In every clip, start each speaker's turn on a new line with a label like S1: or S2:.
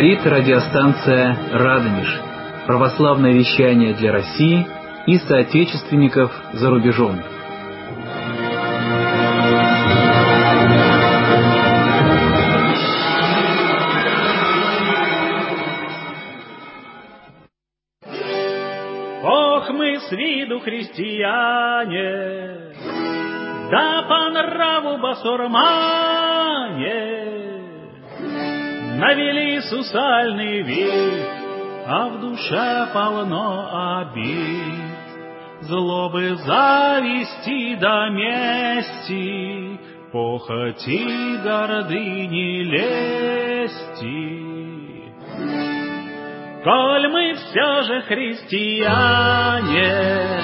S1: Говорит радиостанция «Радонеж». Православное вещание для России и соотечественников за рубежом.
S2: Ох, мы с виду христиане, да по нраву басурмане, навели сусальный вид, а в душе полно обид, злобы, зависти до мести, похоти, гордыни, лести. Коль мы все же христиане,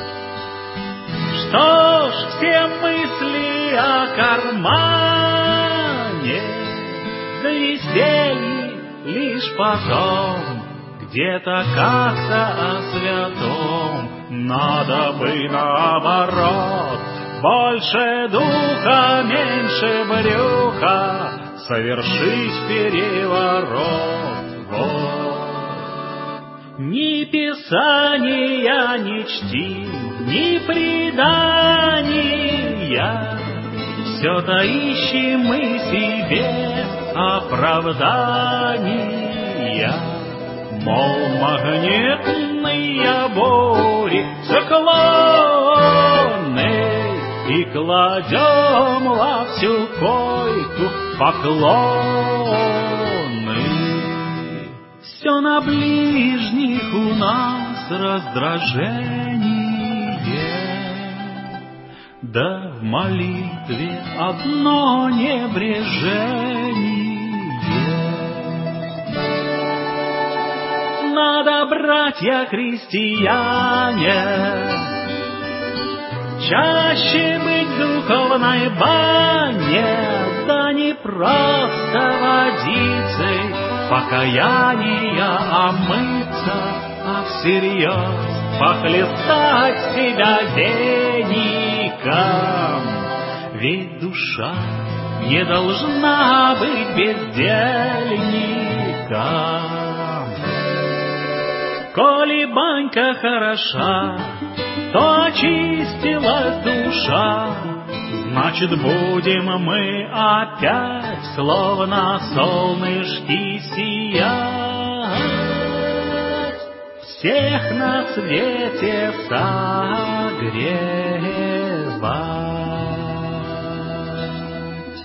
S2: что ж все мысли о кармане, да веселье лишь потом, где-то как-то о святом. Надо бы наоборот, больше духа, меньше брюха, совершить переворот. Вот. Ни писания не чтим, ни предания, все-то ибем мы себе оправдания. Мол, магнитные бури, циклоны, и кладем во всю койку поклоны. Все на ближних у нас раздражение, да в молитве одно небрежение. Надо, братья христиане, чаще быть в духовной бане, да не просто водицей покаяния омыться, а всерьез похлестать себя веником. Ведь душа не должна быть бездельником. Коли банька хороша, то очистилась душа, значит, будем мы опять, словно солнышки, сиять, всех на свете согревать.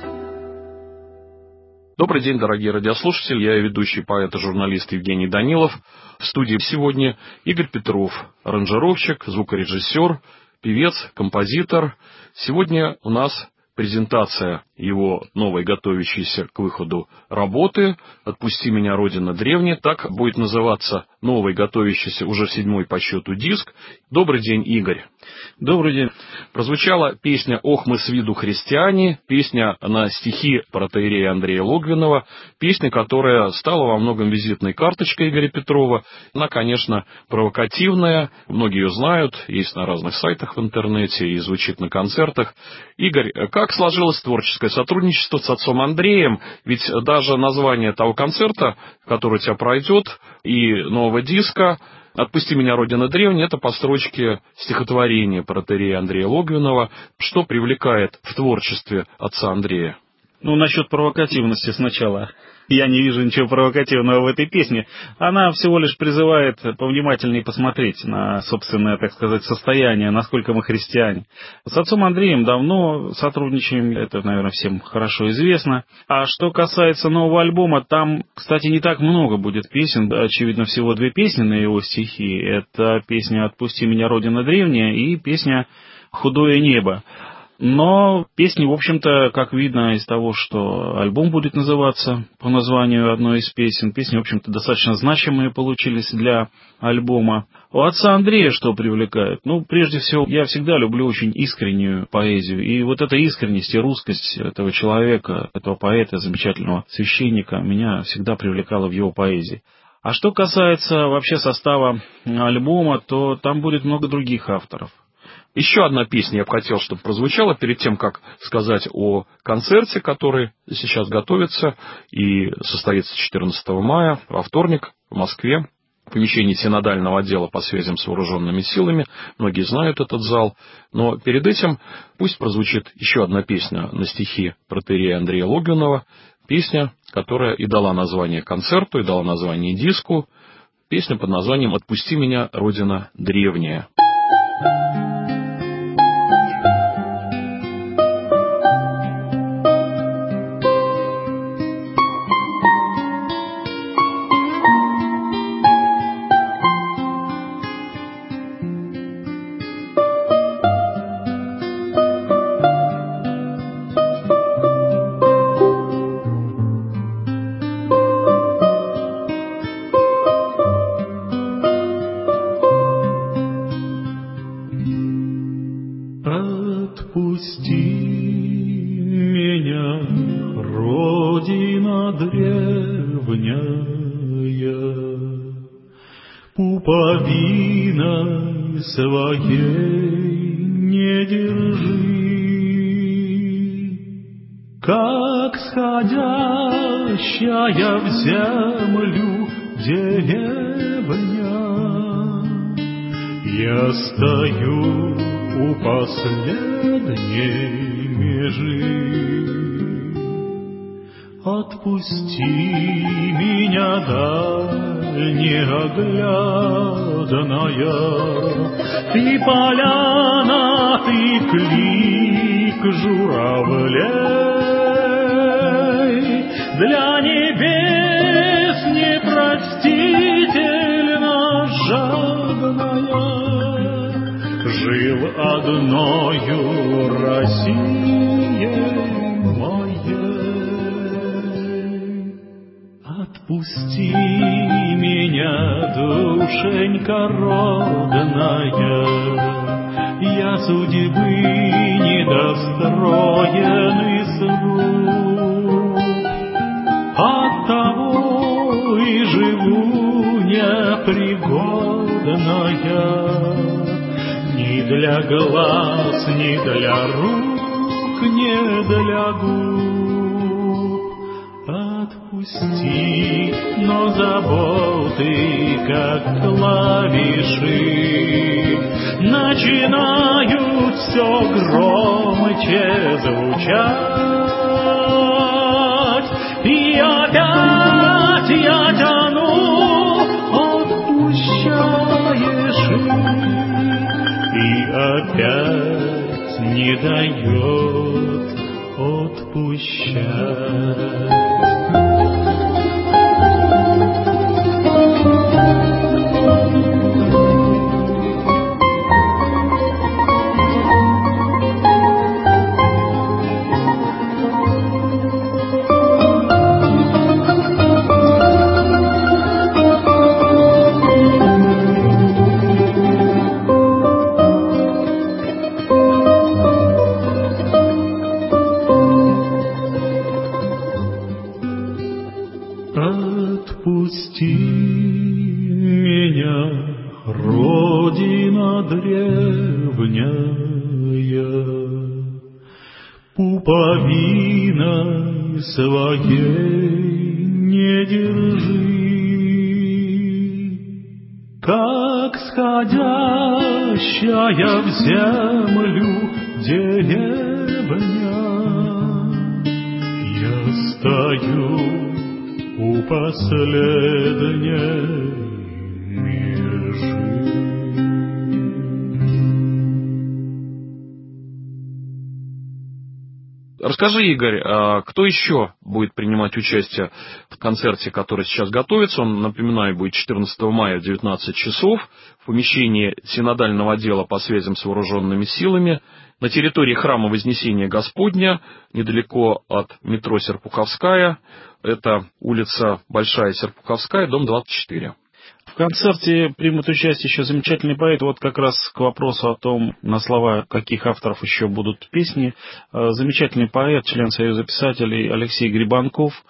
S3: Добрый день, дорогие радиослушатели. Я ведущий поэт и журналист Евгений Данилов. В студии сегодня Игорь Петров, аранжировщик, звукорежиссер, певец, композитор. Сегодня у нас презентация его новой, готовящейся к выходу работы «Отпусти меня, Родина древняя». Так будет называться новый, готовящийся уже 7-й по счету диск. Добрый день, Игорь.
S4: Добрый день.
S3: Прозвучала песня «Ох, мы с виду христиане», песня на стихи протоиерея Андрея Логвинова, песня, которая стала во многом визитной карточкой Игоря Петрова. Она, конечно, провокативная, многие ее знают, есть на разных сайтах в интернете и звучит на концертах. Игорь, как сложилось творческое сотрудничество с отцом Андреем? Ведь даже название того концерта, который у тебя пройдет, и нового диска «Отпусти меня, Родина древняя» — это по строчке стихотворения протоиерея Андрея Логвинова. Что привлекает в творчестве отца Андрея?
S4: Насчет провокативности сначала. Я не вижу ничего провокативного в этой песне. Она всего лишь призывает повнимательнее посмотреть на собственное, так сказать, состояние, насколько мы христиане. С отцом Андреем давно сотрудничаем, это, наверное, всем хорошо известно. А что касается нового альбома, там, кстати, не так много будет песен. Очевидно, всего 2 песни на его стихи. Это песня «Отпусти меня, Родина древняя» и песня «Худое небо». Но песни, в общем-то, как видно из того, что альбом будет называться по названию одной из песен, песни, в общем-то, достаточно значимые получились для альбома. У отца Андрея что привлекает? Прежде всего, я всегда люблю очень искреннюю поэзию. И вот эта искренность и русскость этого человека, этого поэта, замечательного священника, меня всегда привлекала в его поэзии. А что касается вообще состава альбома, то там будет много других авторов.
S3: Еще одна песня я бы хотел, чтобы прозвучала перед тем, как сказать о концерте, который сейчас готовится и состоится 14 мая, во вторник, в Москве, в помещении Синодального отдела по связям с вооруженными силами. Многие знают этот зал. Но перед этим пусть прозвучит еще одна песня на стихи протоиерея Андрея Логвинова. Песня, которая и дала название концерту, и дала название диску. Песня под названием «Отпусти меня, Родина древняя».
S2: Отпусти меня, Родина древняя, пуповиной своей не держи, как сходящая в землю деревня. Я стою у последней межи. Отпусти меня, дальнеоглядная, ты поляна, ты клик журавлей, для небес непростительно жадная. Жил одною Россией моей. Отпусти меня, душенька родная, я судьбы недостроенный сруб, оттого и живу непригодная. Ни для глаз, ни для рук, ни для губ. Отпусти, но заботы, как клавиши, начинают все громче звучать. И опять я тяну, отпущаешь и опять не дает отпущать. Отпусти меня, Родина древняя, пуповиной своей не держи, как сходящая в землю деревня. Я стою у последней межи.
S3: Расскажи, Игорь, кто еще будет принимать участие в концерте, который сейчас готовится? Он, напоминаю, будет 14 мая в 19 часов в помещении Синодального отдела по связям с вооруженными силами на территории храма Вознесения Господня, недалеко от метро Серпуховская. Это улица Большая Серпуховская, дом 24.
S4: В концерте примут участие еще замечательный поэт. Вот как раз к вопросу о том, на слова каких авторов еще будут песни. Замечательный поэт, член Союза писателей Алексей Грибанков.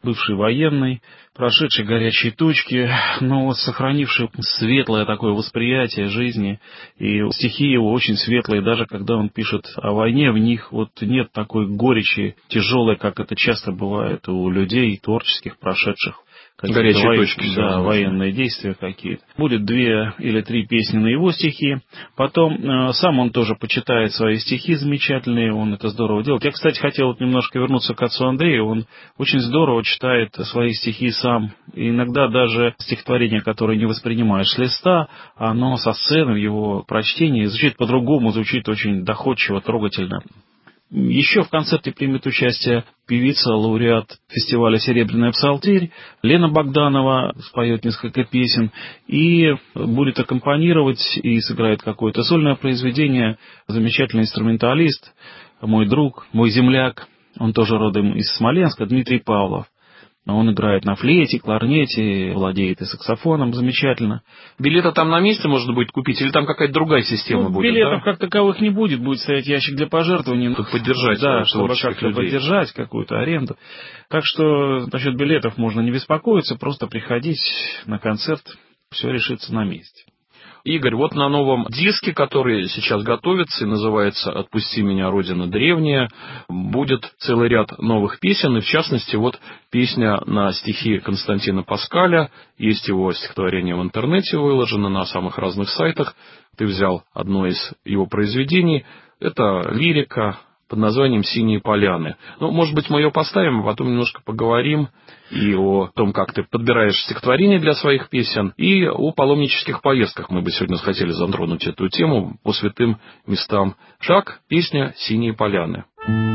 S4: бывший военный, прошедший горячие точки, но вот сохранивший светлое такое восприятие жизни. И стихи его очень светлые, даже когда он пишет о войне, в них вот нет такой горечи тяжелой, как это часто бывает у людей творческих, прошедших
S3: горячие точки,
S4: да, военные действия какие-то. Будет 2 или 3 песни на его стихи. Потом сам он тоже почитает свои стихи замечательные, он это здорово делает. Я, кстати, хотел вот немножко вернуться к отцу Андрею. Он очень здорово читает свои стихи сам. И иногда даже стихотворение, которое не воспринимаешь с листа, оно со сцены в его прочтении звучит по-другому, звучит очень доходчиво, трогательно. Еще в концерте примет участие певица, лауреат фестиваля «Серебряная псалтырь» Лена Богданова, споет несколько песен и будет аккомпанировать и сыграет какое-то сольное произведение замечательный инструменталист, мой друг, мой земляк, он тоже родом из Смоленска, Дмитрий Павлов. Он играет на флейте, кларнете, владеет и саксофоном замечательно.
S3: Билеты там на месте можно будет купить, или там какая-то другая система будет?
S4: Билетов
S3: да?
S4: как таковых не будет, будет стоять ящик для пожертвований.
S3: Чтобы поддержать,
S4: да, чтобы как-то поддержать какую-то аренду. Так что насчет билетов можно не беспокоиться, просто приходить на концерт, все решится на месте.
S3: Игорь, вот на новом диске, который сейчас готовится и называется «Отпусти меня, Родина древняя», будет целый ряд новых песен, и в частности вот песня на стихи Константина Паскаля, есть его стихотворение в интернете выложено на самых разных сайтах, ты взял одно из его произведений, это лирика под названием «Синие поляны». Ну, может быть, мы ее поставим, а потом немножко поговорим и о том, как ты подбираешь стихотворения для своих песен, и о паломнических поездках. Мы бы сегодня хотели затронуть эту тему по святым местам. Шаг, песня «Синие поляны».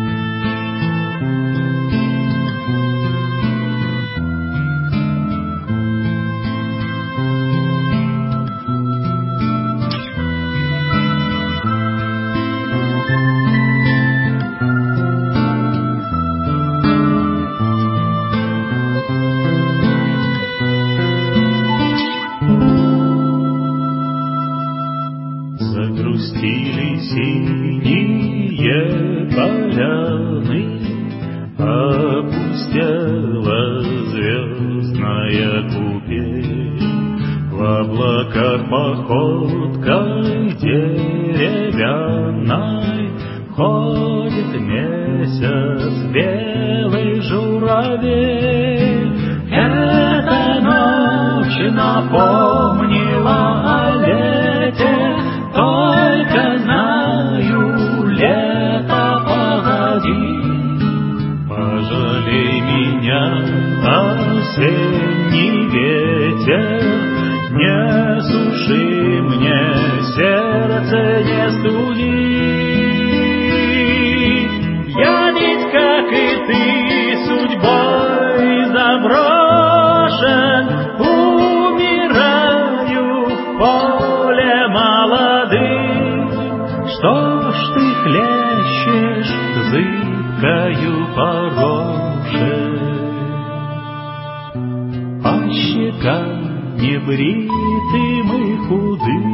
S2: Загрустили синие поляны, опустела звездная купель. В облаках походкой деревянной ходит месяц белый журавель. Эта ночь напомнила о лете, только знаю, лето погоди. Пожалей меня, осенний ветер, не суши мне сердце, не студи. Я ведь, как и ты, судьбой заброшен, умираю в поле молодых. Что ж ты хлещешь зыбкою порошей, по щекам небритым и худым?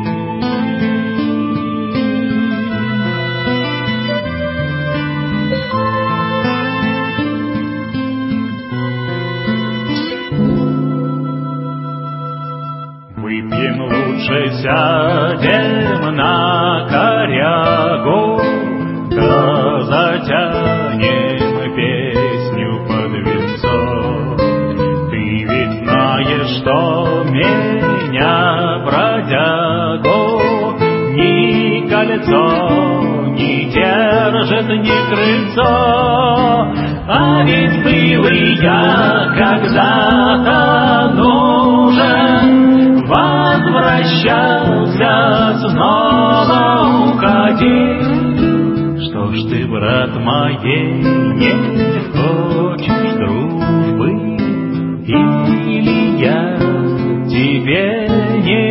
S2: Выпьем лучше, сядем на корягу, да затянем песню под венцом. Ты ведь знаешь, что меня, бродягу, ни кольцо не держит, ни крыльцо. А ведь был и я когда-то нужен, возвращался, снова уходил. Что ж ты, брат моей, не хочешь дружбы, или я тебе не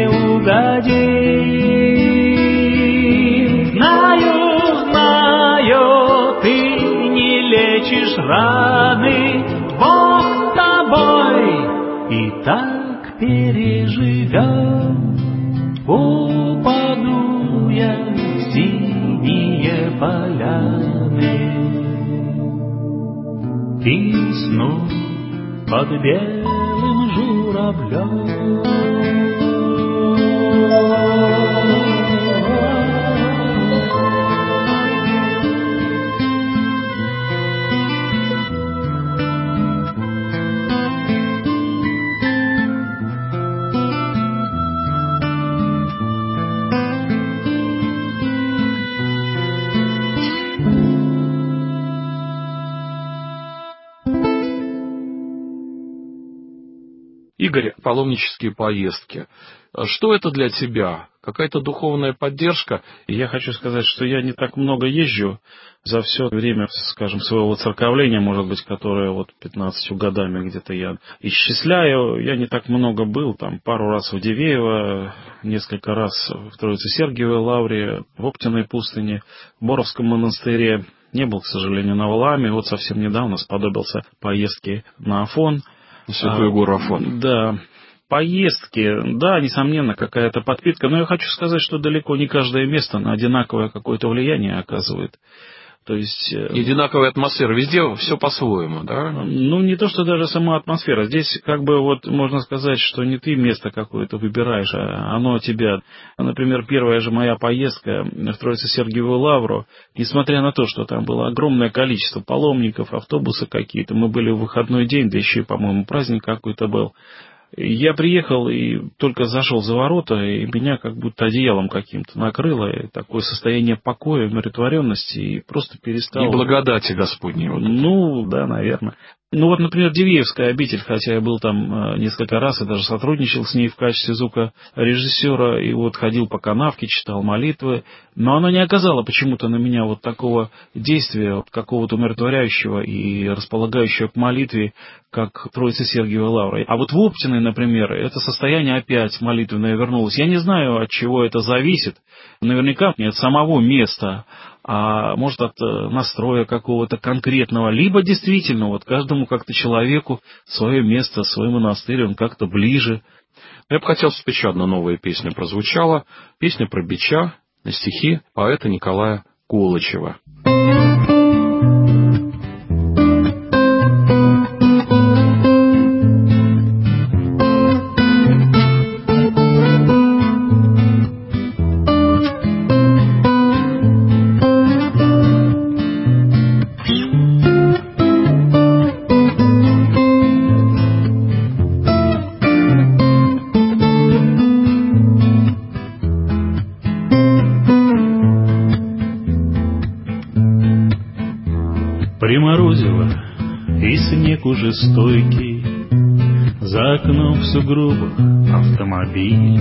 S2: угодил? Знаю, ты не лечишь раны, Бог с тобой, и так переживем. Упаду я в синие поляны и усну под белым журавлем.
S3: Игорь, паломнические поездки. Что это для тебя? Какая-то духовная поддержка?
S4: Я хочу сказать, что я не так много езжу за все время, скажем, своего церковления, может быть, которое вот 15 годами где-то я исчисляю. Я не так много был, там пару раз в Дивеево, несколько раз в Троице-Сергиевой лавре, в Оптиной пустыне, в Боровском монастыре. Не был, к сожалению, на Валааме. Вот совсем недавно сподобился поездки на Афон.
S3: Святую гору Афон.
S4: Да. Поездки, да, несомненно, какая-то подпитка, но я хочу сказать, что далеко не каждое место на одинаковое какое-то влияние оказывает. То есть...
S3: Одинаковая атмосфера, везде все по-своему, да?
S4: Ну, не то, что даже сама атмосфера. Здесь, как бы, вот, можно сказать, что не ты место какое-то выбираешь, а оно тебя. Например, первая же моя поездка в Троице-Сергиевую лавру, несмотря на то, что там было огромное количество паломников, автобусы какие-то, мы были в выходной день, да еще и, по-моему, праздник какой-то был. Я приехал и только зашел за ворота, и меня как будто одеялом каким-то накрыло, и такое состояние покоя, умиротворенности, и просто перестал...
S3: И благодати Господней. Вот
S4: ну, да, наверное. Ну вот, например, Дивеевская обитель, хотя я был там несколько раз и даже сотрудничал с ней в качестве звукорежиссера, и вот ходил по канавке, читал молитвы, но она не оказала почему-то на меня вот такого действия, вот какого-то умиротворяющего и располагающего к молитве, как Троице-Сергиевой лавры. А вот в Оптиной, например, это состояние опять молитвенное вернулось. Я не знаю, от чего это зависит. Наверняка не от самого места, а может от настроя какого-то конкретного, либо действительно вот каждому как-то человеку свое место, свой монастырь, он как-то ближе.
S3: Я бы хотел, чтобы еще одна новая песня прозвучала. Песня про бича на стихи поэта Николая Колычева.
S2: Приморозило, и снег уже стойкий, за окном в сугробах автомобиль.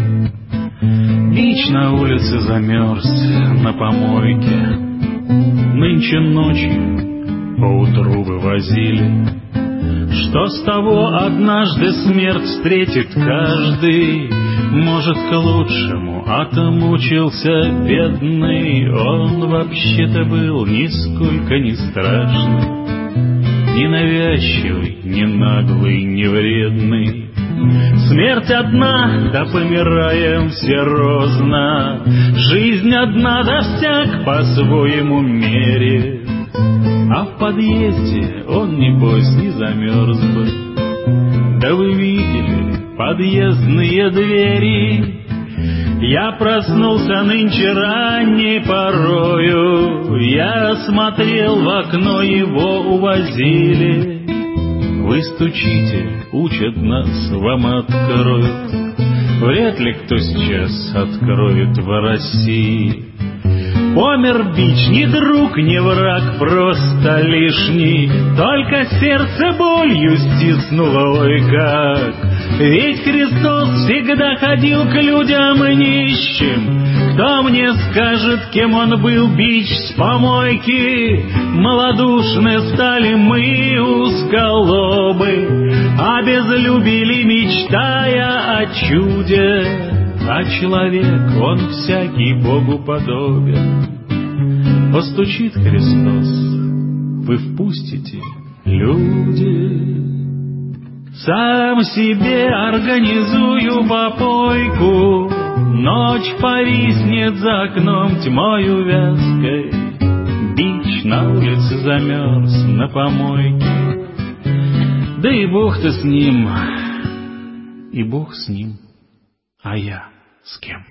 S2: Бич на улице замерз на помойке, нынче ночью поутру вывозили. Что с того, однажды смерть встретит каждый, может, к лучшему, отмучился бедный. Он вообще-то был нисколько не страшный, не навязчивый, не наглый, не вредный. Смерть одна, да помираем все розно, жизнь одна, да всяк по-своему мере. А в подъезде он, небось, не замерз бы. Да вы видели подъездные двери? Я проснулся нынче ранней порою, я смотрел в окно, его увозили. Вы стучите, учат нас, вам откроют. Вряд ли кто сейчас откроет в России. Помер бич, ни друг, ни враг, просто лишний. Только сердце болью стиснуло, ой как. Ведь Христос всегда ходил к людям нищим. Кто мне скажет, кем он был, бич с помойки? Малодушны стали мы, узколобы, обезлюбили, мечтая о чуде. А человек, он всякий Богу подобен. Постучит Христос, вы впустите, люди. Сам себе организую попойку, ночь повиснет за окном тьмою вязкой. Бич на улице замерз на помойке.
S4: Да и Бог-то с ним, и Бог с ним, а я с кем?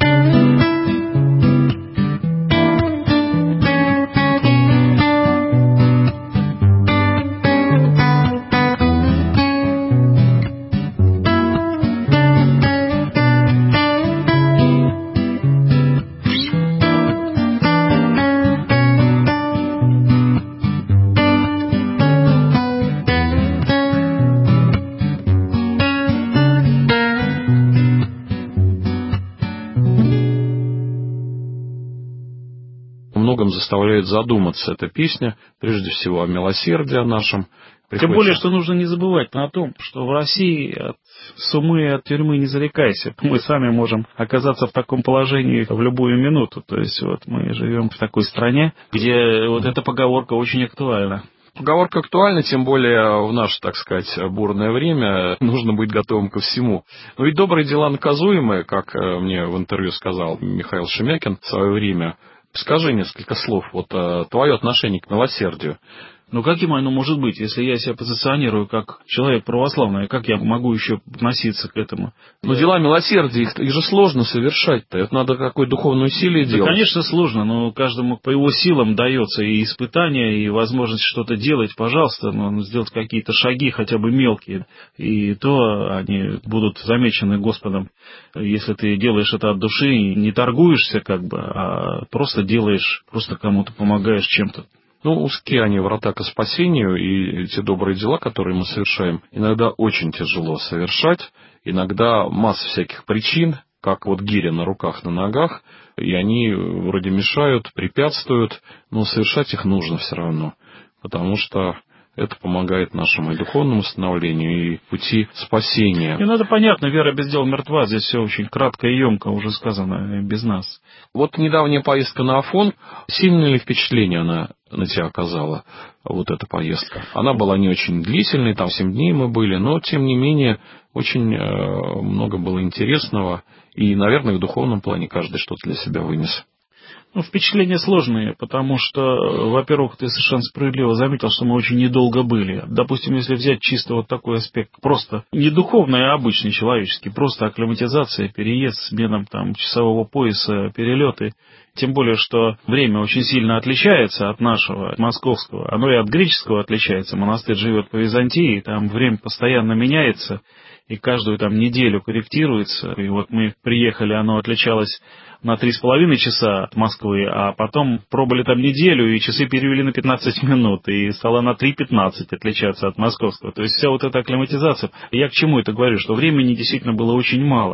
S3: Многом заставляет задуматься эта песня, прежде всего о милосердии нашем.
S4: Тем более, что нужно не забывать о том, что в России от сумы и от тюрьмы не зарекайся. Мы сами можем оказаться в таком положении в любую минуту. То есть вот мы живем в такой стране, где вот эта поговорка очень актуальна.
S3: Поговорка актуальна, тем более в наше, так сказать, бурное время нужно быть готовым ко всему. Но ведь добрые дела наказуемые, как мне в интервью сказал Михаил Шемякин в свое время. Скажи несколько слов, вот твое отношение к милосердию.
S4: Ну, каким оно может быть, если я себя позиционирую как человек православный, как я могу еще относиться к этому?
S3: Но дела милосердия, их же сложно совершать-то, это надо какое духовное усилие делать.
S4: Да, конечно, сложно, но каждому по его силам дается и испытания, и возможность что-то делать, пожалуйста, но сделать какие-то шаги, хотя бы мелкие, и то они будут замечены Господом. Если ты делаешь это от души, не торгуешься как бы, а просто делаешь, просто кому-то помогаешь чем-то.
S3: Ну, узкие они врата ко спасению, и те добрые дела, которые мы совершаем, иногда очень тяжело совершать, иногда масса всяких причин, как вот гиря на руках, на ногах, и они вроде мешают, препятствуют, но совершать их нужно все равно, потому что это помогает нашему и духовному становлению, и пути спасения.
S4: И надо понятно, вера без дел мертва, здесь все очень кратко и емко уже сказано, без нас.
S3: Вот недавняя поездка на Афон, сильное ли впечатление она на тебя оказала, вот эта поездка? Она была не очень длительной, там 7 дней мы были, но, тем не менее, очень много было интересного, и, наверное, в духовном плане каждый что-то для себя вынес.
S4: Ну, впечатления сложные, потому что, во-первых, ты совершенно справедливо заметил, что мы очень недолго были. Допустим, если взять чисто вот такой аспект, просто не духовный, а обычный, человеческий, просто акклиматизация, переезд, смена там часового пояса, перелеты. Тем более, что время очень сильно отличается от нашего, от московского. Оно и от греческого отличается. Монастырь живет по Византии, там время постоянно меняется, и каждую там неделю корректируется. И вот мы приехали, оно отличалось на 3,5 часа от Москвы, а потом пробыли там неделю, и часы перевели на 15 минут, и стало на 3,15 отличаться от московского. То есть вся вот эта акклиматизация. Я к чему это говорю? Что времени действительно было очень мало.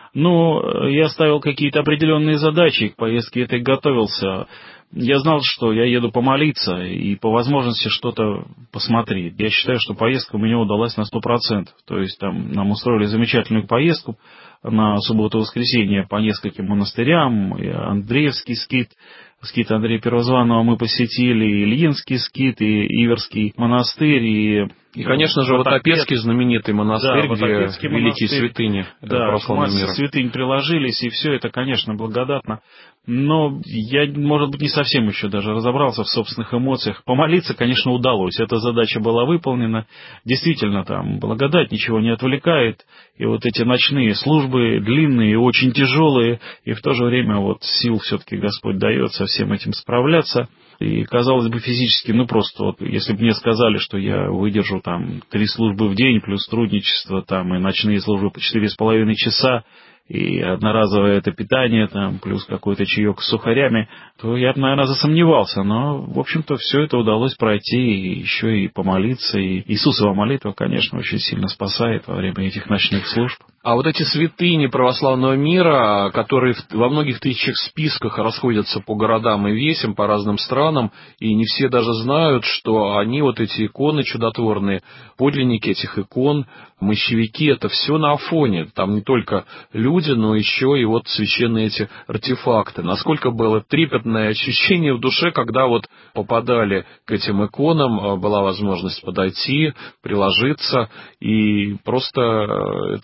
S4: Но я ставил какие-то определенные задачи, к поездке этой готовился. Я знал, что я еду помолиться и по возможности что-то посмотреть. Я считаю, что поездка у меня удалась на 100%. То есть там нам устроили замечательную поездку на субботу-воскресенье по нескольким монастырям. И Андреевский скит, скит Андрея Первозванного мы посетили, и Ильинский скит, и Иверский монастырь,
S3: и, конечно же, Вотопецкий знаменитый монастырь, да, где великие святыни православного мира.
S4: Святынь приложились, и все это, конечно, благодатно. Но я, может быть, не совсем еще даже разобрался в собственных эмоциях. Помолиться, конечно, удалось. Эта задача была выполнена. Действительно, там благодать ничего не отвлекает. И вот эти ночные службы, длинные, очень тяжелые, и в то же время вот сил все-таки Господь дает со всем этим справляться. И, казалось бы, физически, ну просто вот, если бы мне сказали, что я выдержу там 3 службы в день, плюс трудничество, там, и ночные службы по 4,5 часа, и одноразовое это питание, там, плюс какой-то чаек с сухарями, то я бы, наверное, засомневался. Но, в общем-то, все это удалось пройти, и еще и помолиться. И Иисусова молитва, конечно, очень сильно спасает во время этих ночных служб.
S3: А вот эти святыни православного мира, которые во многих тысячах списках расходятся по городам и весям, по разным странам, и не все даже знают, что они, вот эти иконы чудотворные, подлинники этих икон, мощевики, это все на Афоне. Там не только люди, но еще и вот священные эти артефакты. Насколько было трепетное ощущение в душе, когда вот попадали к этим иконам, была возможность подойти, приложиться, и просто это чудо какое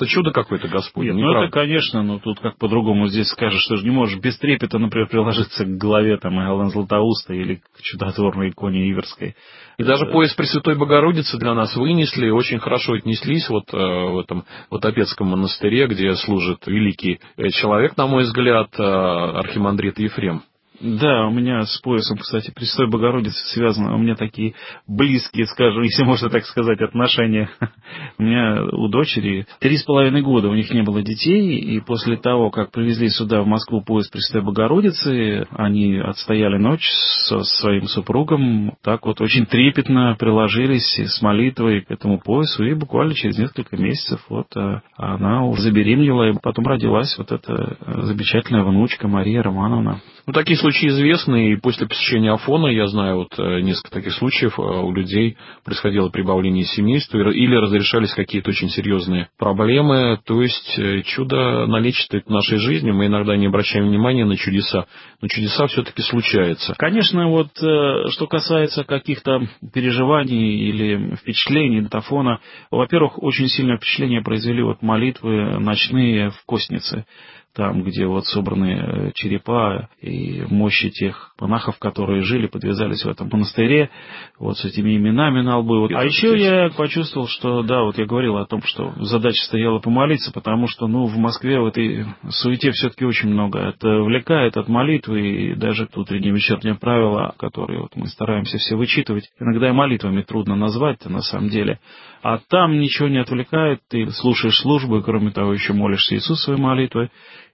S3: какой-то Господень.
S4: Нет, ну это, конечно, но тут как по-другому здесь скажешь, что же не можешь без трепета, например, приложиться к голове там Иоанна Златоуста или к чудотворной иконе Иверской.
S3: И даже пояс Пресвятой Богородицы для нас вынесли, очень хорошо отнеслись вот в этом вот Опецком монастыре, где служит великий человек, на мой взгляд, архимандрит Ефрем.
S4: Да, у меня с поясом, кстати, Пресвятой Богородицы связаны. У меня такие близкие, скажем, если можно так сказать, отношения. У меня у дочери 3,5 года, у них не было детей, и после того, как привезли сюда, в Москву, пояс Пресвятой Богородицы, они отстояли ночь со своим супругом, так вот очень трепетно приложились с молитвой к этому поясу, и буквально через несколько месяцев вот она уже забеременела, и потом родилась вот эта замечательная внучка Мария Романовна.
S3: Ну, такие случаи известны, и после посещения Афона, я знаю, вот несколько таких случаев у людей происходило прибавление семейства, или разрешались какие-то очень серьезные проблемы, то есть чудо наличествует в нашей жизни, мы иногда не обращаем внимания на чудеса, но чудеса все-таки случаются.
S4: Конечно, вот что касается каких-то переживаний или впечатлений от Афона, во-первых, очень сильное впечатление произвели вот молитвы ночные в Костнице. Там, где вот собраны черепа и мощи тех монахов, которые жили, подвязались в этом монастыре, вот с этими именами на лбу. А еще я почувствовал, что, да, вот я говорил о том, что задача стояла помолиться, потому что, в Москве в этой суете все-таки очень много отвлекает от молитвы, и даже тут утренние вечерние правила, которые вот мы стараемся все вычитывать, иногда и молитвами трудно назвать-то на самом деле. А там ничего не отвлекает, ты слушаешь службу, и кроме того еще молишься Иисусовой молитвой.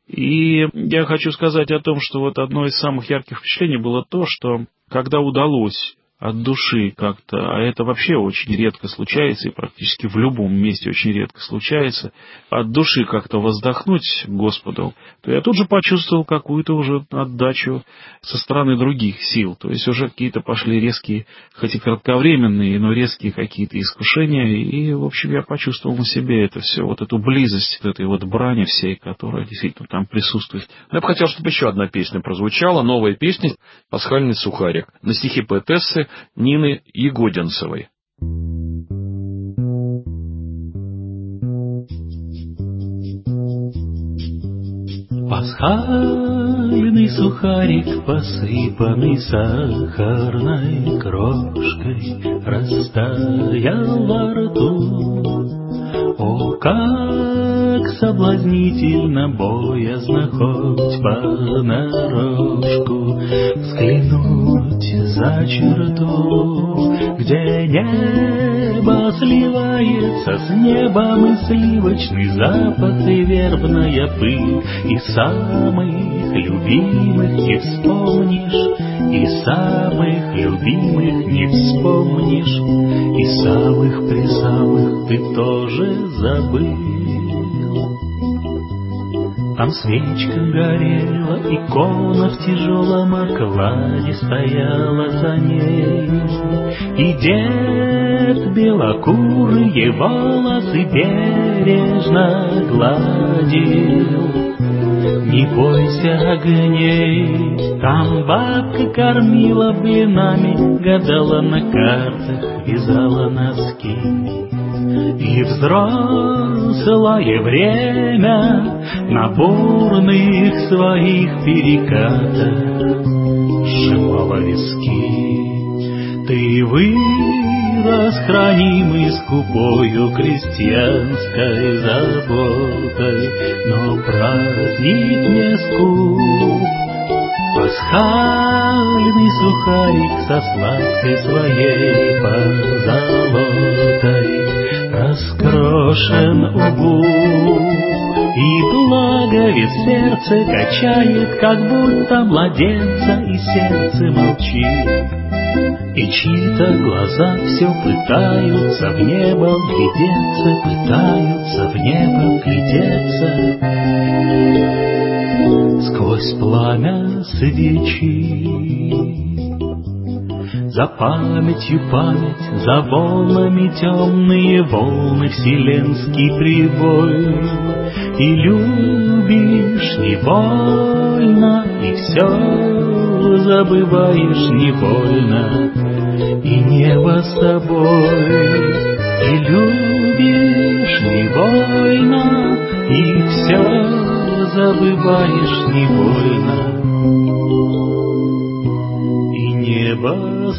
S4: И я хочу сказать о том, что вот одно из самых ярких впечатлений было то, что когда удалось от души как-то, а это вообще очень редко случается, и практически в любом месте очень редко случается, от души как-то воздохнуть Господу, то я тут же почувствовал какую-то уже отдачу со стороны других сил. То есть уже какие-то пошли резкие, хоть и кратковременные, но резкие какие-то искушения, и, в общем, я почувствовал на себе это все, вот эту близость этой вот брани всей, которая действительно там присутствует.
S3: Я бы хотел, чтобы еще одна песня прозвучала, новая песня «Пасхальный сухарик» на стихи поэтессы Нины Ягодинцевой.
S2: Пасхальный сухарик, посыпанный сахарной крошкой, растаял во рту. О, как соблазнительно, боязно хоть понарошку взглянуть за черту, где небо сливается с небом, и сливочный запах, и вербная пыль, и самых любимых не вспомнишь, и самых любимых не вспомнишь, и самых-пресамых ты тоже забыл. Там свечка горела, икона в тяжелом окладе стояла за ней, и дед белокурые волосы бережно гладил. Не бойся огней, там бабка кормила блинами, гадала на картах, вязала носки. И взрослое время на бурных своих перекатах сжимала виски. Ты вырос хранимый скупою крестьянской заботой, но праздник не скуп. Пасхальный сухарик со сладкой своей позолотой раскрошен убу, и благовест сердце качает, как будто младенца, и сердце молчит. И чьи-то глаза все пытаются в небо глядеться, пытаются в небо глядеться. Сквозь пламя свечи, за памятью память, за волнами темные волны, вселенский прибой. И любишь невольно, и все забываешь невольно, и небо с тобой. И любишь невольно, и забываешь невольно, и небо с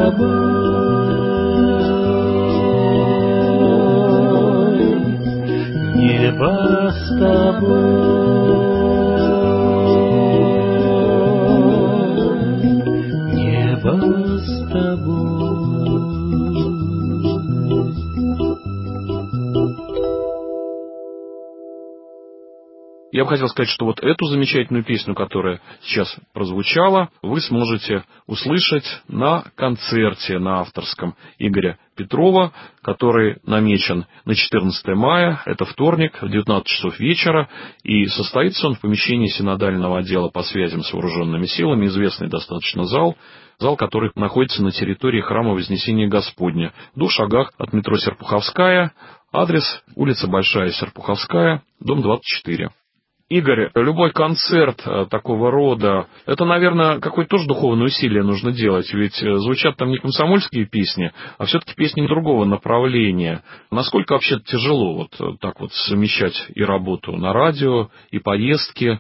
S2: тобой, небо с тобой, небо с тобой.
S3: Я бы хотел сказать, что вот эту замечательную песню, которая сейчас прозвучала, вы сможете услышать на концерте на авторском Игоря Петрова, который намечен на 14 мая, это вторник, в 19 часов вечера, и состоится он в помещении синодального отдела по связям с вооруженными силами, известный достаточно зал, который находится на территории храма Вознесения Господня, в 2 шагах от метро Серпуховская, адрес улица Большая Серпуховская, дом 24. Игорь, любой концерт такого рода, это, наверное, какое-то тоже духовное усилие нужно делать, ведь звучат там не комсомольские песни, а все-таки песни другого направления. Насколько вообще тяжело вот так вот совмещать и работу на радио, и поездки,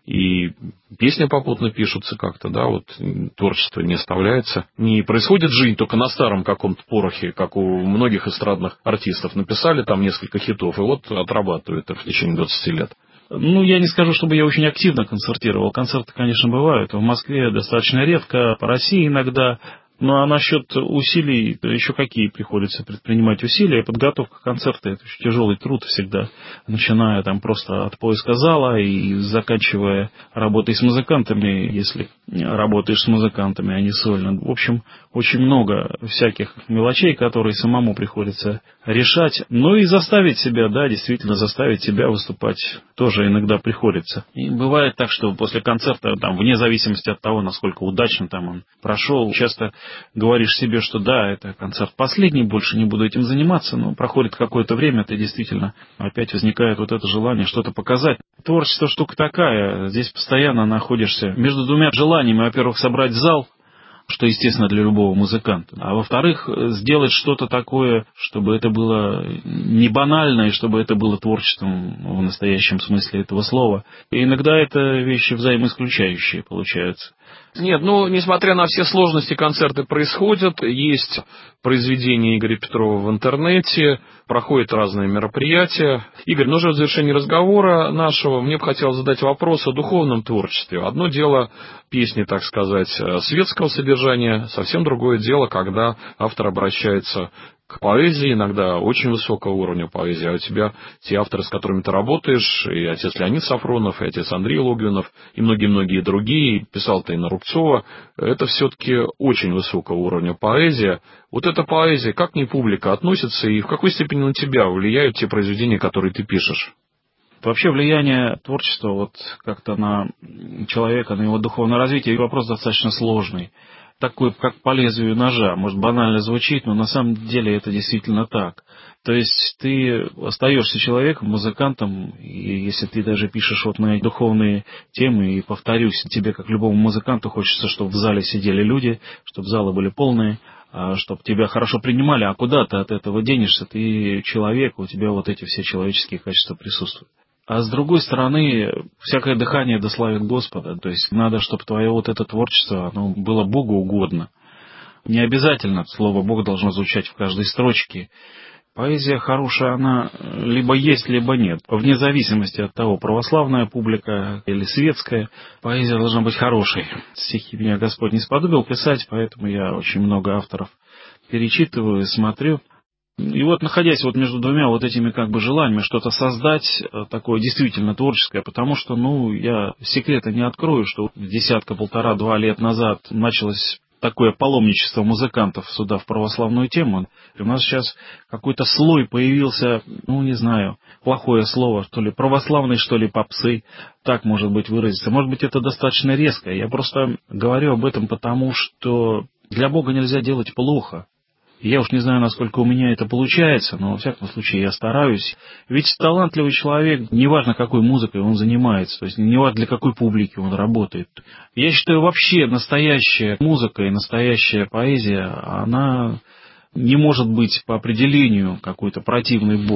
S3: и песни попутно пишутся как-то, да, вот творчество не оставляется. Не происходит жизнь только на старом каком-то порохе, как у многих эстрадных артистов. Написали там несколько хитов, и вот отрабатывают это в течение 20 лет.
S4: Ну, я не скажу, чтобы я очень активно концертировал. Концерты, конечно, бывают. В Москве достаточно редко, по России иногда. Ну, а насчет усилий, еще какие приходится предпринимать усилия? Подготовка концерта – это очень тяжелый труд всегда, начиная там просто от поиска зала и заканчивая работой с музыкантами, если работаешь с музыкантами, а не сольно. В общем, очень много всяких мелочей, которые самому приходится решать. Ну и заставить себя, да, действительно заставить себя выступать тоже иногда приходится. И бывает так, что после концерта, там, вне зависимости от того, насколько удачно там он прошел, часто говоришь себе, что да, это концерт последний, больше не буду этим заниматься, но проходит какое-то время, ты действительно опять возникает вот это желание что-то показать. Творчество штука такая, здесь постоянно находишься между двумя желаниями, во-первых, собрать зал, что естественно для любого музыканта, а во-вторых, сделать что-то такое, чтобы это было не банально, и чтобы это было творчеством в настоящем смысле этого слова. И иногда это вещи взаимоисключающие получаются.
S3: Нет, ну, несмотря на все сложности, концерты происходят, есть произведения Игоря Петрова в интернете, проходят разные мероприятия. Игорь, ну, уже в завершении разговора нашего мне бы хотелось задать вопрос о духовном творчестве. Одно дело песни, так сказать, светского содержания, совсем другое дело, когда автор обращается к поэзии, иногда очень высокого уровня поэзии, а у тебя те авторы, с которыми ты работаешь, и отец Леонид Сафронов, и отец Андрей Логвинов, и многие-многие другие, писал ты и на Рубцова, это все-таки очень высокого уровня поэзия. Вот эта поэзия, как к ней публика относится, и в какой степени на тебя влияют те произведения, которые ты пишешь?
S4: Вообще влияние творчества вот как-то на человека, на его духовное развитие, вопрос достаточно сложный. Такой, как по лезвию ножа. Может, банально звучит, но на самом деле это действительно так. То есть ты остаешься человеком, музыкантом, и если ты даже пишешь вот на духовные темы, и повторюсь, тебе, как любому музыканту, хочется, чтобы в зале сидели люди, чтобы залы были полные, чтобы тебя хорошо принимали, а куда ты от этого денешься? Ты человек, у тебя вот эти все человеческие качества присутствуют. А с другой стороны, всякое дыхание дославит Господа. То есть надо, чтобы твое вот это творчество, оно было Богу угодно. Не обязательно слово «Бог» должно звучать в каждой строчке. Поэзия хорошая, она либо есть, либо нет. Вне зависимости от того, православная публика или светская, поэзия должна быть хорошей. Стихи меня Господь не сподобил писать, поэтому я очень много авторов перечитываю, смотрю. И вот, находясь вот между двумя вот этими как бы желаниями что-то создать, такое действительно творческое, потому что, я секрета не открою, что 10-1,5-2 лет назад началось такое паломничество музыкантов сюда в православную тему. И у нас сейчас какой-то слой появился, не знаю, плохое слово, то ли православный, что ли попсы, так может быть выразиться. Может быть, это достаточно резко. Я просто говорю об этом потому, что для Бога нельзя делать плохо. Я уж не знаю, насколько у меня это получается, но, во всяком случае, я стараюсь. Ведь талантливый человек, неважно, какой музыкой он занимается, то есть неважно, для какой публики он работает. Я считаю, вообще настоящая музыка и настоящая поэзия, она не может быть по определению какой-то противной Богу.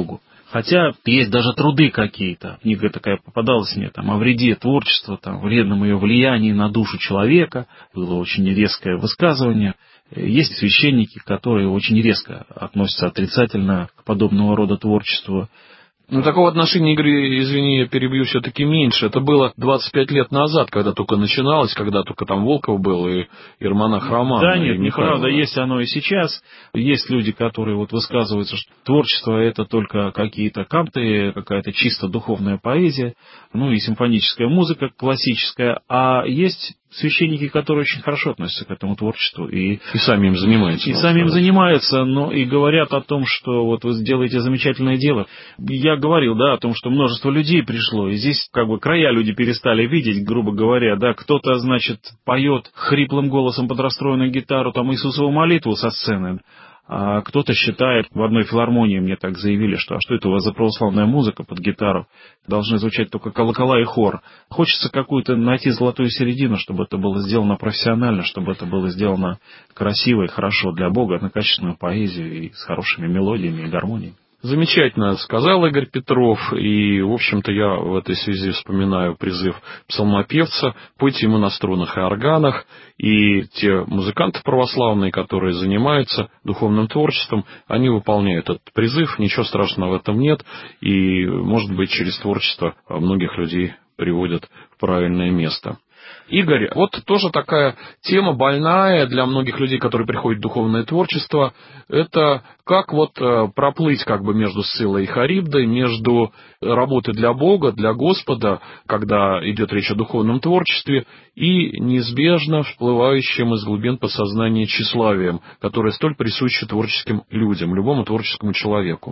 S4: Хотя есть даже труды какие-то. Книга такая попадалась мне там о вреде творчества, там, вредном ее влиянии на душу человека. Было очень резкое высказывание. Есть священники, которые очень резко относятся отрицательно к подобного рода творчеству.
S3: Ну, такого отношения, Игорь, извини, я перебью, все-таки меньше. Это было 25 лет назад, когда только начиналось, когда только там Волков был и Ермонах Роман.
S4: Да нет, неправда, есть оно и сейчас. Есть люди, которые вот высказываются, что творчество — это только какие-то канты, какая-то чисто духовная поэзия, ну и симфоническая музыка классическая. А есть священники, которые очень хорошо относятся к этому творчеству. И
S3: сами им занимаются.
S4: И сами им занимаются, но и говорят о том, что вот вы делаете замечательное дело. Я говорил, да, о том, что множество людей пришло, и здесь как бы края люди перестали видеть, грубо говоря, да, кто-то, значит, поет хриплым голосом под расстроенную гитару там Иисусову молитву со сцены, а кто-то считает, в одной филармонии мне так заявили, что а что это у вас за православная музыка под гитару? Должны звучать только колокола и хор. Хочется какую-то найти золотую середину, чтобы это было сделано профессионально, чтобы это было сделано красиво и хорошо для Бога, на качественную поэзию и с хорошими мелодиями и гармонией.
S3: Замечательно сказал Игорь Петров, и, в общем-то, я в этой связи вспоминаю призыв псалмопевца «Пойте ему на струнах и органах», и те музыканты православные, которые занимаются духовным творчеством, они выполняют этот призыв, ничего страшного в этом нет, и, может быть, через творчество многих людей приводят в правильное место. Игорь, вот тоже такая тема больная для многих людей, которые приходят в духовное творчество, это как вот проплыть как бы между Сциллой и Харибдой, между работой для Бога, для Господа, когда идет речь о духовном творчестве, и неизбежно всплывающим из глубин подсознания тщеславием, которое столь присуще творческим людям, любому творческому человеку.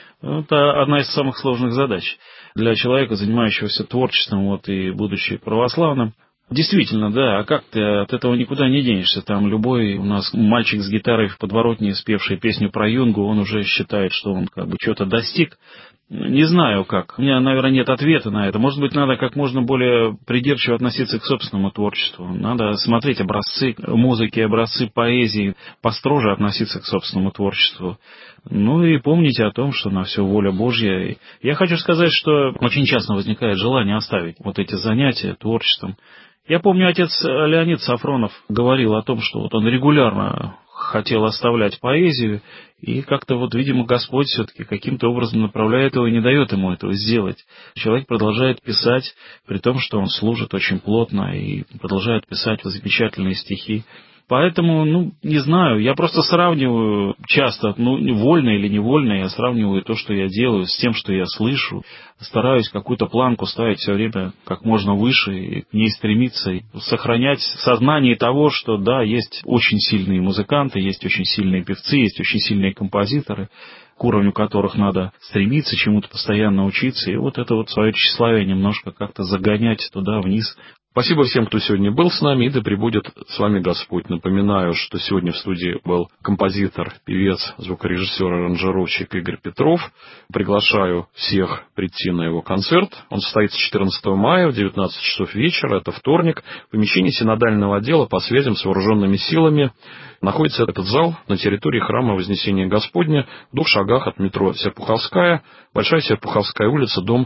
S4: Это одна из самых сложных задач для человека, занимающегося творчеством, вот и будучи православным. Действительно, да, а как ты от этого никуда не денешься? Там любой у нас мальчик с гитарой в подворотне, спевший песню про Юнгу, он уже считает, что он как бы что-то достиг. Не знаю как. У меня, наверное, нет ответа на это. Может быть, надо как можно более придирчиво относиться к собственному творчеству. Надо смотреть образцы музыки, образцы поэзии, построже относиться к собственному творчеству. Ну и помните о том, что на все воля Божья. Я хочу сказать, что очень часто возникает желание оставить вот эти занятия творчеством. Я помню, отец Леонид Сафронов говорил о том, что вот он регулярно хотел оставлять поэзию, и как-то вот, видимо, Господь все-таки каким-то образом направляет его и не дает ему этого сделать. Человек продолжает писать, при том, что он служит очень плотно и продолжает писать замечательные стихи. Поэтому, не знаю, я просто сравниваю часто, вольно или невольно, я сравниваю то, что я делаю, с тем, что я слышу. Стараюсь какую-то планку ставить все время как можно выше и к ней стремиться, и сохранять в сознании того, что да, есть очень сильные музыканты, есть очень сильные певцы, есть очень сильные композиторы, к уровню которых надо стремиться, чему-то постоянно учиться, и вот это вот свое тщеславие немножко как-то загонять туда вниз.
S3: Спасибо всем, кто сегодня был с нами, и да пребудет с вами Господь. Напоминаю, что сегодня в студии был композитор, певец, звукорежиссер, аранжировщик Игорь Петров. Приглашаю всех прийти на его концерт. Он состоится 14 мая в 19 часов вечера, это вторник, в помещении синодального отдела по связям с вооруженными силами. Находится этот зал на территории храма Вознесения Господня в 2 шагах от метро Серпуховская, Большая Серпуховская улица, дом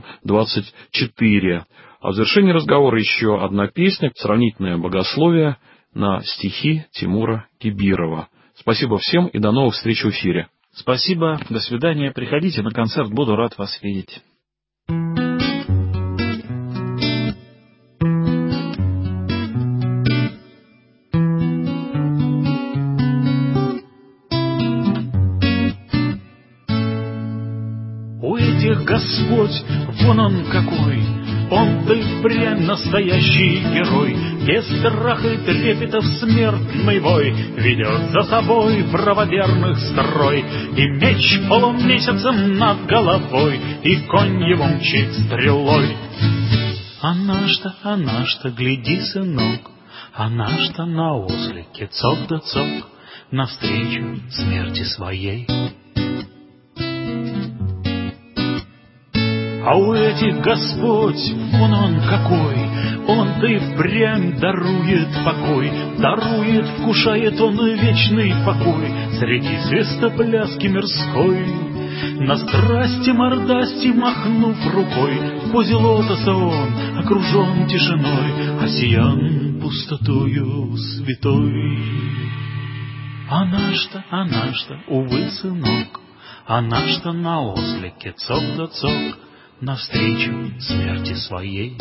S3: 24. А в завершении разговора еще одна песня, сравнительное богословие на стихи Тимура Кибирова. Спасибо всем и до новых встреч в эфире.
S4: Спасибо, до свидания, приходите на концерт, буду рад вас видеть.
S2: У этих Господь, вон он какой, он-то и впрямь настоящий герой, без страха и трепета в смертный бой ведет за собой правоверных строй, и меч полумесяцем над головой, и конь его мчит стрелой. А наш-то, гляди, сынок, а наш-то на ослике цок да цок навстречу смерти своей. А у этих Господь, вон он какой, он-то и впрямь дарует покой, дарует, вкушает он вечный покой среди свистопляски мирской. На страсти мордасти махнув рукой, в позе лотоса он окружен тишиной, осиян пустотою святой. А наш-то, увы, сынок, а наш-то на ослике цок да цок навстречу смерти своей.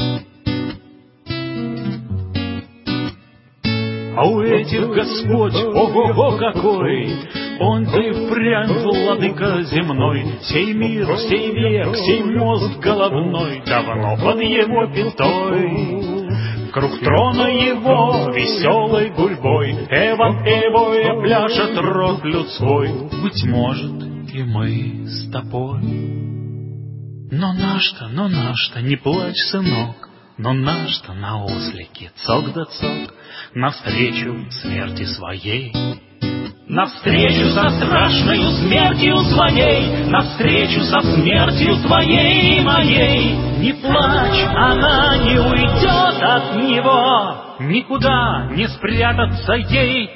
S2: А у этих Господь, ого-го какой! Он-то и впрямь владыка земной, сей мир, сей век, сей мозг головной давно под его пятой. Круг трона его веселой гурьбой эван-эвоя пляшет род людской. Быть может, и мы с тобой. Но наш-то, не плачь, сынок, но наш-то на ослике цок да цок навстречу смерти своей. Навстречу со страшною смертью своей, навстречу со смертью твоей и моей. Не плачь, она не уйдет от него, никуда не спрятаться ей.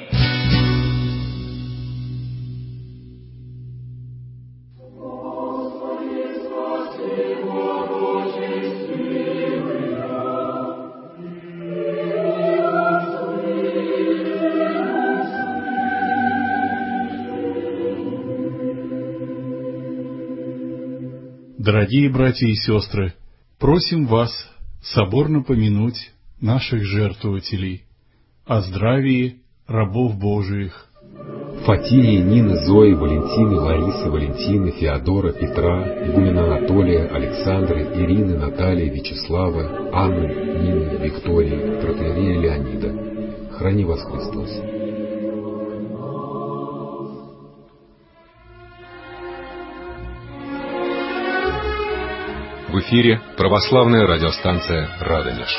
S5: Дорогие братья и сестры, просим вас соборно помянуть наших жертвователей, о здравии рабов Божиих.
S6: Фатии, Нины, Зои, Валентины, Ларисы, Валентины, Феодора, Петра, игумена Анатолия, Александры, Ирины, Натальи, Вячеславы, Анны, Нины, Виктории, протоиерея Леонида. Храни вас Христос.
S7: В эфире православная радиостанция «Радонеж».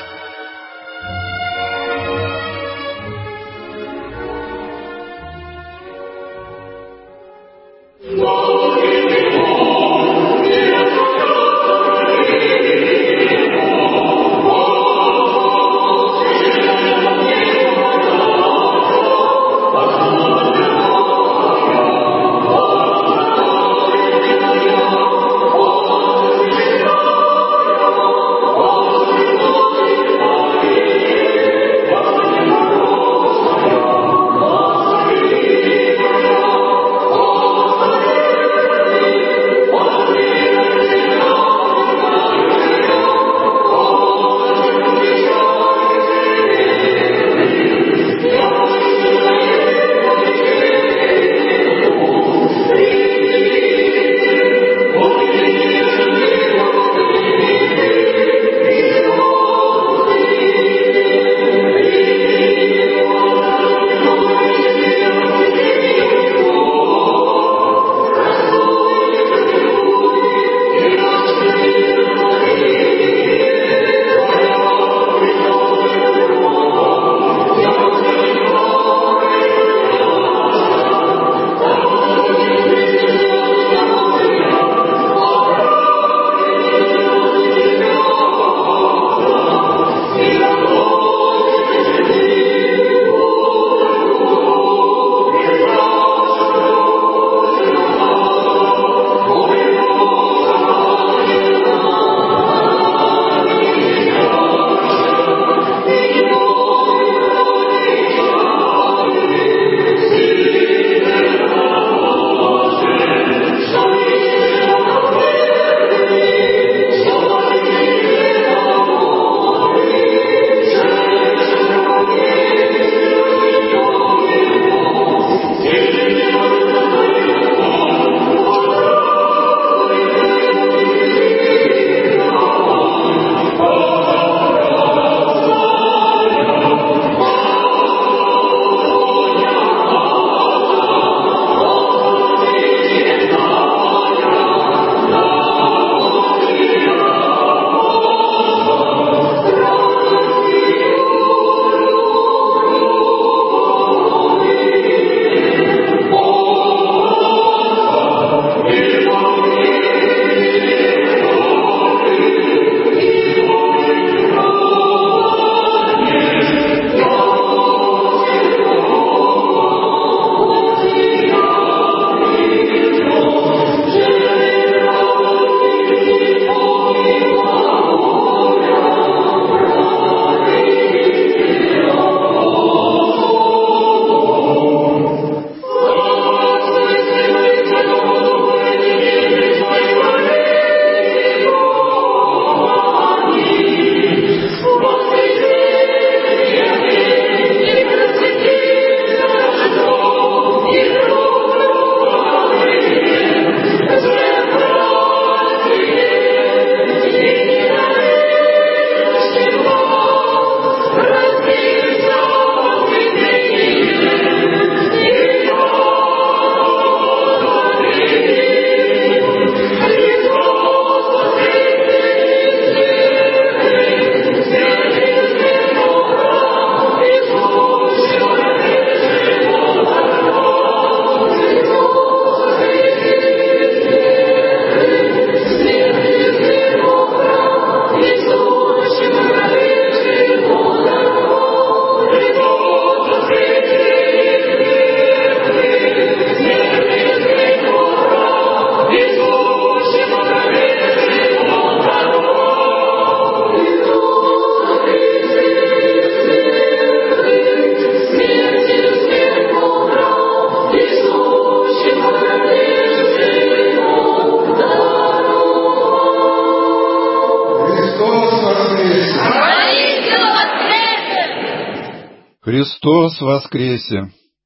S8: Христос воскресе!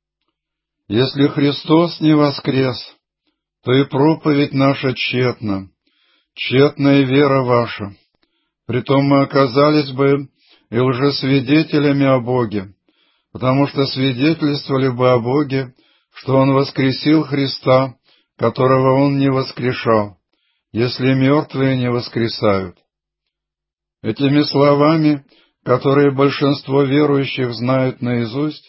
S8: Если Христос не воскрес, то и проповедь наша тщетна, тщетна и вера ваша. Притом мы оказались бы и лжесвидетелями о Боге, потому что свидетельствовали бы о Боге, что Он воскресил Христа, которого Он не воскрешал, если мертвые не воскресают. Этими словами, которые большинство верующих знают наизусть,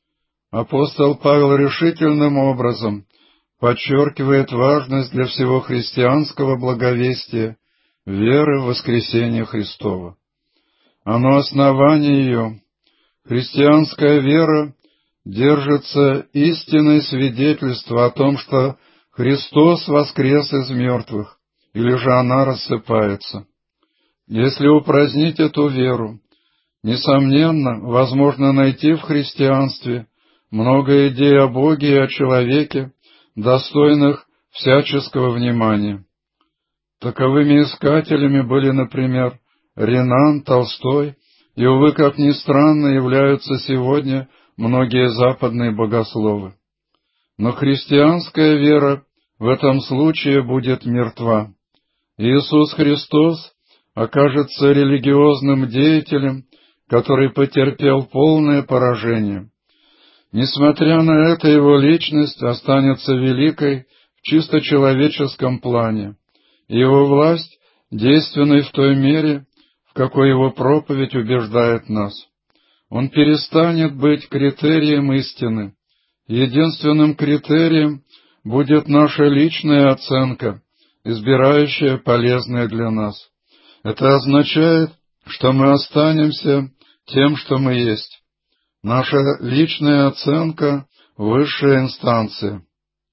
S8: апостол Павел решительным образом подчеркивает важность для всего христианского благовестия веры в воскресение Христова. Оно основание ее. Христианская вера держится истинной свидетельства о том, что Христос воскрес из мертвых, или же она рассыпается. Если упразднить эту веру, несомненно, возможно найти в христианстве много идей о Боге и о человеке, достойных всяческого внимания. Таковыми искателями были, например, Ренан, Толстой, и, увы, как ни странно, являются сегодня многие западные богословы. Но христианская вера в этом случае будет мертва. Иисус Христос окажется религиозным деятелем, который потерпел полное поражение. Несмотря на это, его личность останется великой в чисто человеческом плане, и его власть действенной в той мере, в какой его проповедь убеждает нас. Он перестанет быть критерием истины. Единственным критерием будет наша личная оценка, избирающая полезное для нас. Это означает, что мы останемся тем, что мы есть. Наша личная оценка — высшая инстанция.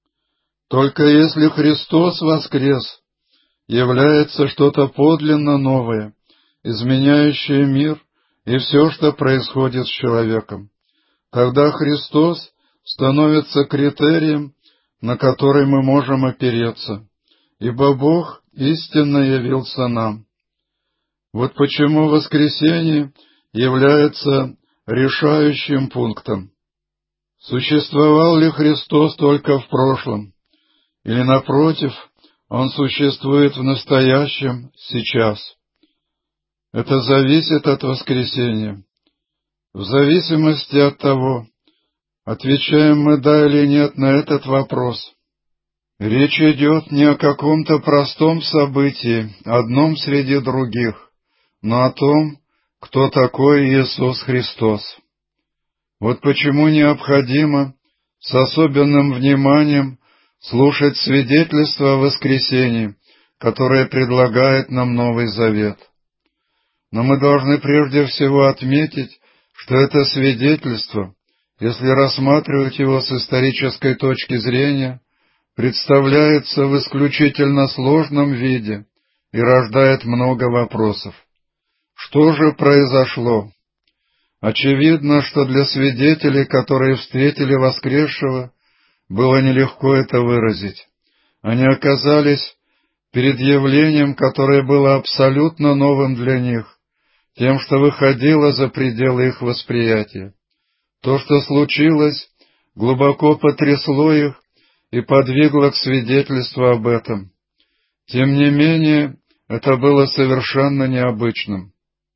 S8: Только если Христос воскрес, является что-то подлинно новое, изменяющее мир и все, что происходит с человеком. Тогда Христос становится критерием, на который мы можем опереться, ибо Бог истинно явился нам. Вот почему воскресение является решающим пунктом. Существовал ли Христос только в прошлом? Или, напротив, Он существует в настоящем, сейчас? Это зависит от воскресения. В зависимости от того, отвечаем мы «да» или «нет» на этот вопрос. Речь идет не о каком-то простом событии, одном среди других, но о том, кто такой Иисус Христос. Вот почему необходимо с особенным вниманием слушать свидетельство о воскресении, которое предлагает нам Новый Завет. Но мы должны прежде всего отметить, что это свидетельство, если рассматривать его с исторической точки зрения, представляется в исключительно сложном виде и рождает много вопросов. Что же произошло? Очевидно, что для свидетелей, которые встретили воскресшего, было нелегко это выразить. Они оказались перед явлением, которое было абсолютно новым для них, тем, что выходило за пределы их восприятия. То, что случилось, глубоко потрясло их и подвигло к свидетельству об этом. Тем не менее, это было совершенно необычным.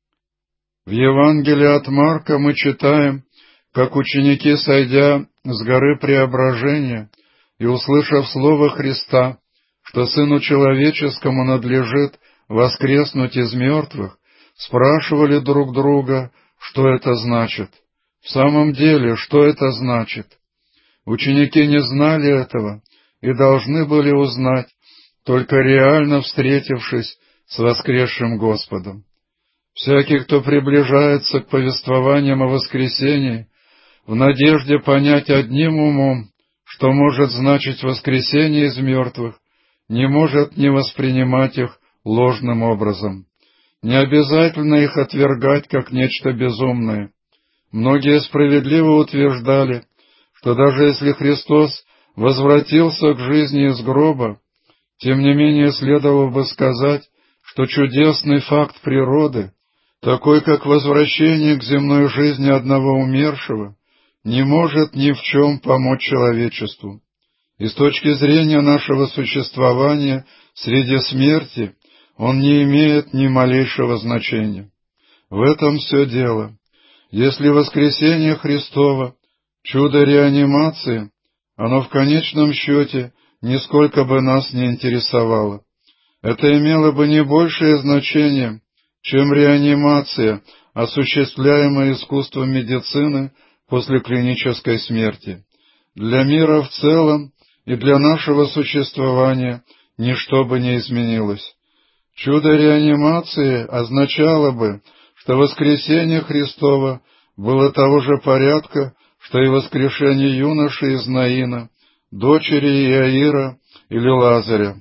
S8: В Евангелии от Марка мы читаем, как ученики, сойдя с горы Преображения и услышав слово Христа, что Сыну Человеческому надлежит воскреснуть из мертвых, спрашивали друг друга, что это значит. В самом деле, что это значит? Ученики не знали этого и должны были узнать, только реально встретившись с воскресшим Господом. Всякий, кто приближается к повествованиям о воскресении, в надежде понять одним умом, что может значить воскресение из мертвых, не может не воспринимать их ложным образом. Не обязательно их отвергать как нечто безумное. Многие справедливо утверждали, что даже если Христос возвратился к жизни из гроба, тем не менее следовало бы сказать, что чудесный факт природы, такой как возвращение к земной жизни одного умершего, не может ни в чем помочь человечеству. И с точки зрения нашего существования среди смерти он не имеет ни малейшего значения. В этом все дело. Если воскресение Христово — чудо реанимации, оно в конечном счете нисколько бы нас не интересовало. Это имело бы не большее значение, чем реанимация, осуществляемая искусством медицины после клинической смерти. Для мира в целом и для нашего существования ничто бы не изменилось. Чудо реанимации означало бы, что воскресение Христово было того же порядка, что и воскрешение юноши из Наина, дочери Иаира или Лазаря.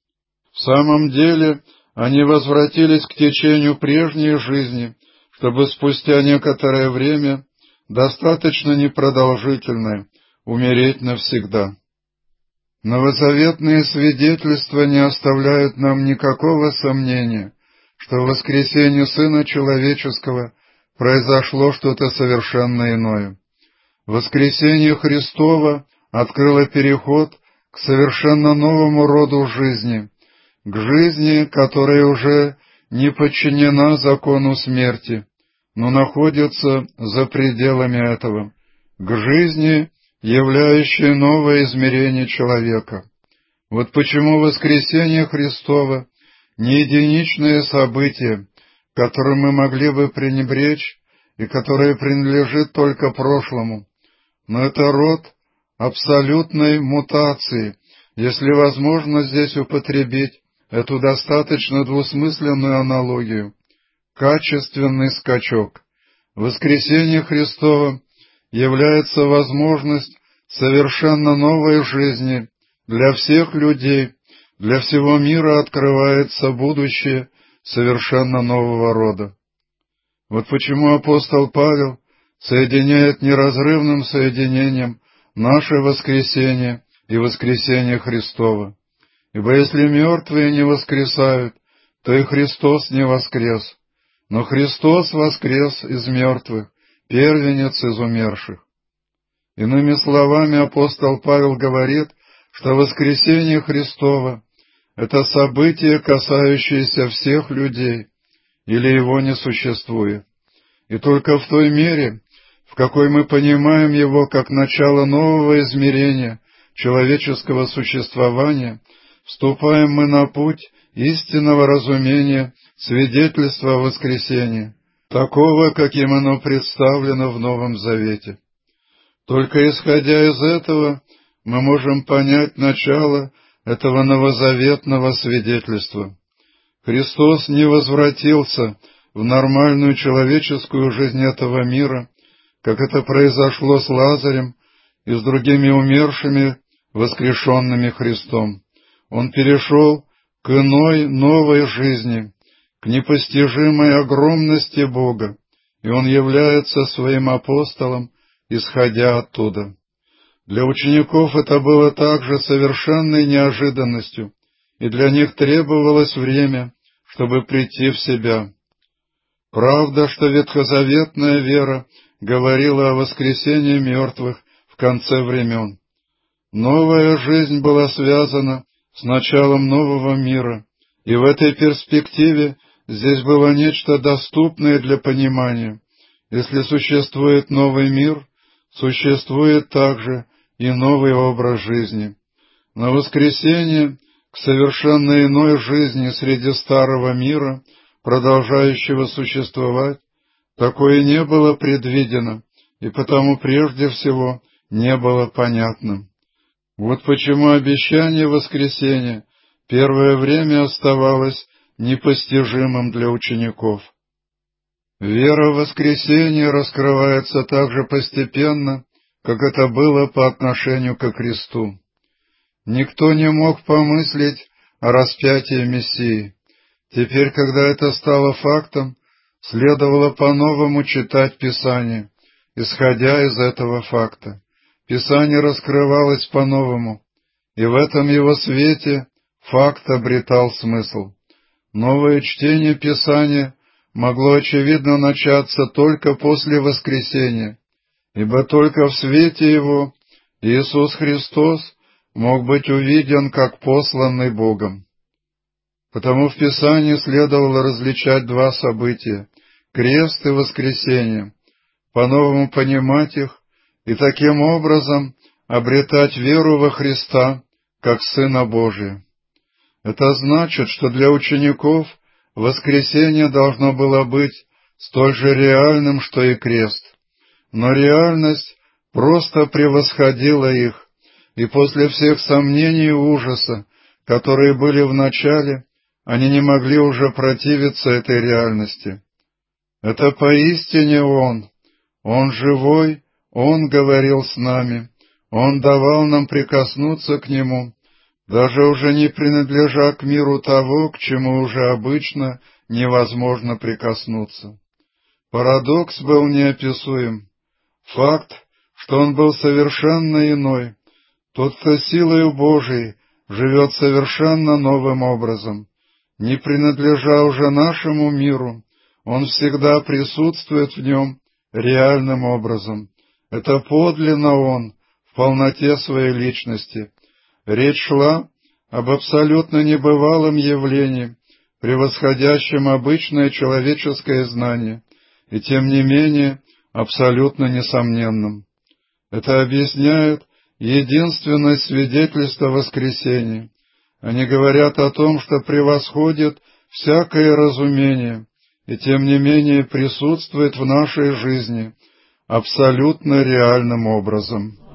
S8: В самом деле, они возвратились к течению прежней жизни, чтобы спустя некоторое время, достаточно непродолжительное, умереть навсегда. Новозаветные свидетельства не оставляют нам никакого сомнения, что в воскресении Сына Человеческого произошло что-то совершенно иное. Воскресение Христово открыло переход к совершенно новому роду жизни, к жизни, которая уже не подчинена закону смерти, но находится за пределами этого, к жизни, являющей новое измерение человека. Вот почему воскресение Христово не единичное событие, которым мы могли бы пренебречь и которое принадлежит только прошлому, но это род абсолютной мутации, если возможно здесь употребить эту достаточно двусмысленную аналогию. Качественный скачок. Воскресение Христово является возможность совершенно новой жизни для всех людей, для всего мира открывается будущее совершенно нового рода. Вот почему апостол Павел соединяет неразрывным соединением наше воскресение и воскресение Христово. Ибо если мертвые не воскресают, то и Христос не воскрес. Но Христос воскрес из мертвых, первенец из умерших. Иными словами, апостол Павел говорит, что воскресение Христово — это событие, касающееся всех людей, или его не существует. И только в той мере, в какой мы понимаем его как начало нового измерения человеческого существования, вступаем мы на путь истинного разумения свидетельства о воскресении, такого, каким оно представлено в Новом Завете. Только исходя из этого мы можем понять начало этого новозаветного свидетельства. Христос не возвратился в нормальную человеческую жизнь этого мира, как это произошло с Лазарем и с другими умершими, воскрешенными Христом. Он перешел к иной, новой жизни, к непостижимой огромности Бога, и Он является своим апостолом, исходя оттуда. Для учеников это было также совершенной неожиданностью, и для них требовалось время, чтобы прийти в себя. Правда, что ветхозаветная вера говорила о воскресении мертвых в конце времен. Новая жизнь была связана с началом нового мира, и в этой перспективе здесь было нечто доступное для понимания. Если существует новый мир, существует также и новый образ жизни. На воскресение к совершенно иной жизни среди старого мира, продолжающего существовать, такое не было предвидено, и потому прежде всего не было понятным. Вот почему обещание воскресения первое время оставалось непостижимым для учеников. Вера в воскресение раскрывается так же постепенно, как это было по отношению ко Христу. Никто не мог помыслить о распятии Мессии. Теперь, когда это стало фактом, следовало по-новому читать Писание, исходя из этого факта. Писание раскрывалось по-новому, и в этом его свете факт обретал смысл. Новое чтение Писания могло очевидно начаться только после воскресения, ибо только в свете его Иисус Христос мог быть увиден как посланный Богом. Потому в Писании следовало различать два события — крест и воскресение, по-новому понимать их и таким образом обретать веру во Христа как Сына Божия. Это значит, что для учеников воскресение должно было быть столь же реальным, что и крест. Но реальность просто превосходила их, и после всех сомнений и ужаса, которые были в начале, они не могли уже противиться этой реальности. Это поистине Он живой, Он говорил с нами, Он давал нам прикоснуться к Нему, даже уже не принадлежа к миру того, к чему уже обычно невозможно прикоснуться. Парадокс был неописуем. Факт, что Он был совершенно иной, тот, кто силою Божией живет совершенно новым образом. Не принадлежа уже нашему миру, Он всегда присутствует в нем реальным образом. Это подлинно Он в полноте своей личности. Речь шла об абсолютно небывалом явлении, превосходящем обычное человеческое знание, и тем не менее абсолютно несомненном. Это объясняет единственное свидетельство воскресения. Они говорят о том, что превосходит всякое разумение, и тем не менее присутствует в нашей жизни абсолютно реальным образом.